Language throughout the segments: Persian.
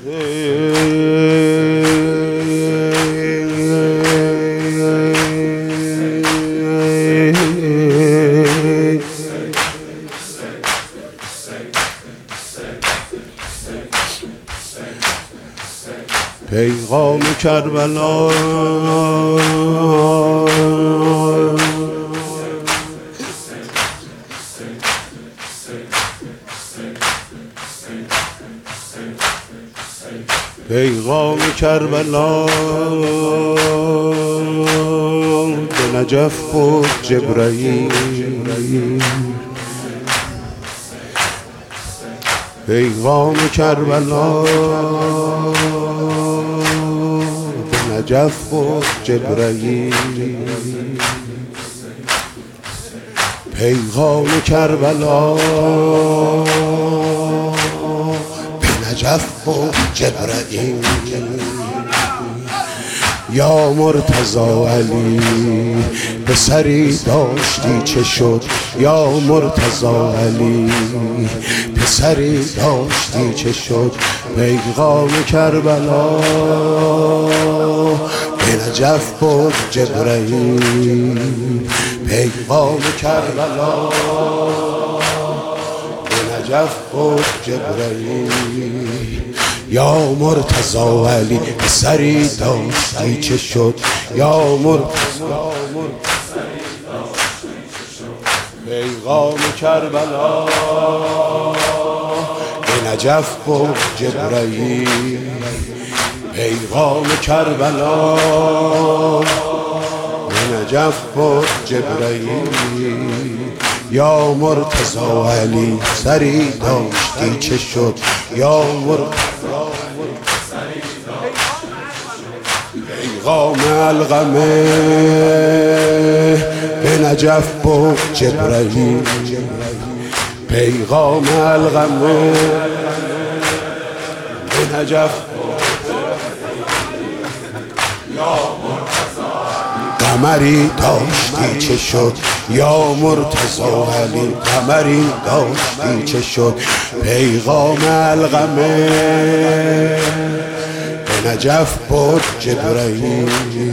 پیغام کربلا پیغام کربلا به نجف بود جبرئیل پیغام کربلا به نجف بود جبرئیل پیغام کربلا به نجف بود جبرئیل یا مرتضی علی پسری داشتی چه شد یا مرتضی علی پسری داشتی چه شد پیغام کربلا به نجف بود جبرئیل پیغام کربلا به نجف بود جبرئیل یا مرتضی علی پسری داشتی چه شد یا مرتضی پیغام کربلا به نجف بود جبرئیل پیغام کربلا به نجف بود جبرئیل یا مرتضی علی پسری داشتی چه شد یا مرتضی پیغام القمه به نجف بود جبرئیل پیغام القمه به نجف قمری داشتی چه شد یا مرتضی علی قمری داشتی چه شد پیغام القمه به نجف بود جبرئیل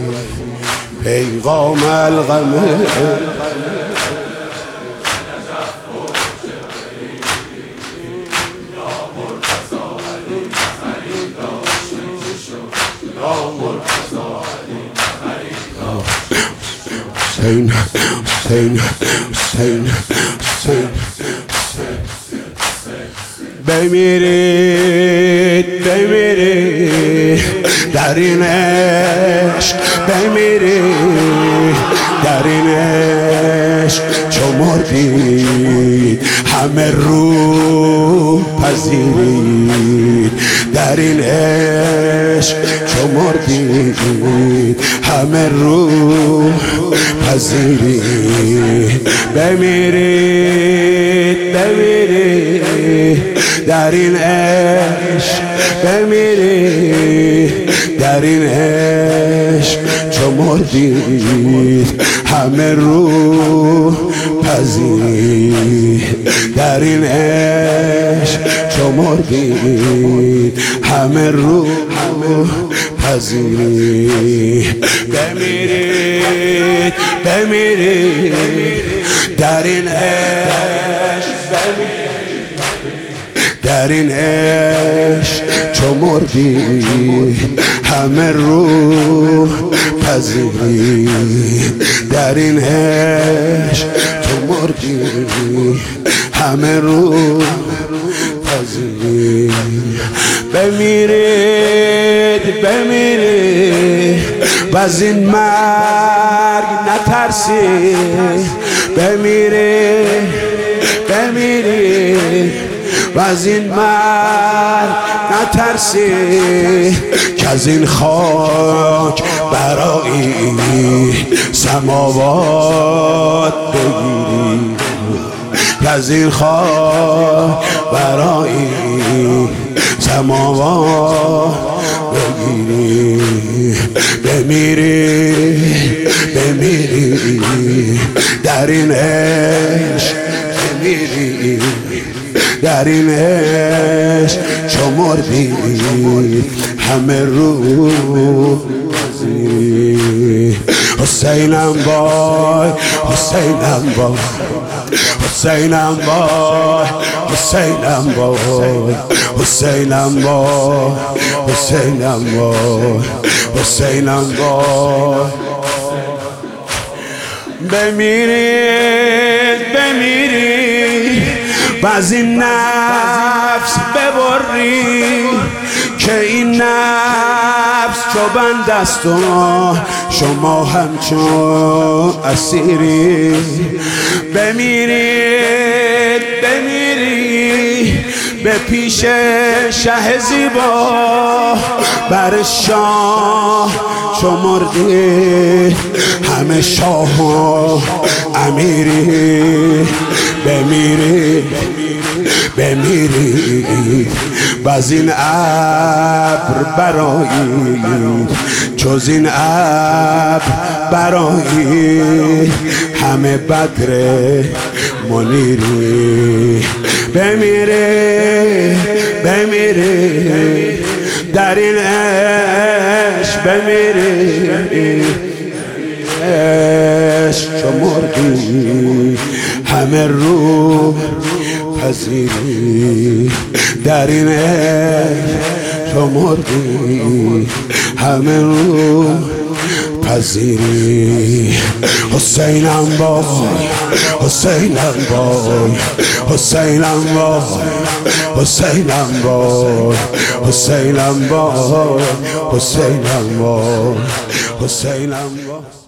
پیغام القمه حسین حسین حسین حسین بمیرید بمیرید در این عشق بمیرید در این عشق چو مردید همه رو پذیرید در این عشق چو مردید همه رو پذیرید بمیرید بمیرید در این عشق بمیرید در این عشق چو مردید همه رو پذیرید در این عشق چو مردید همه رو پذیرید بمیرید بمیرید در این عشق در این عشق چو مردید همه رو پذیرید در این عشق چو مردید همه رو پذیرید بمیرید بمیرید و از این مرگ نترسید بمیرید بمیرید و از این مرگ نترسید که از این خاک برای سماوات بگیرید که از این خاک برای سماوات بگیرید بمیرید بمیرید در این عشق بمیرید در این عشق چو مردی همه رو حسینم وای حسینم وای حسینم وای حسینم وای حسینم وای حسینم وای حسینم وای بمیرید بمیرید و از این نفس ببرید که این نفس چو بند است و شما همچون اسیری بمیرید بمیرید به پیش شه زیبا بر شاه چو مردی همه شاه و امیری بمیری بمیری باز این ابر برایی جز این ابر برایی همه بدر منیری بمیری بمیری در این عشق بمیری عشق چو مردی همه رو پذیری در این عشق چو مردی همه رو پذیری حسینم وای حسینم وای حسینم وای حسینم وای حسینم وای حسینم وای حسینم وای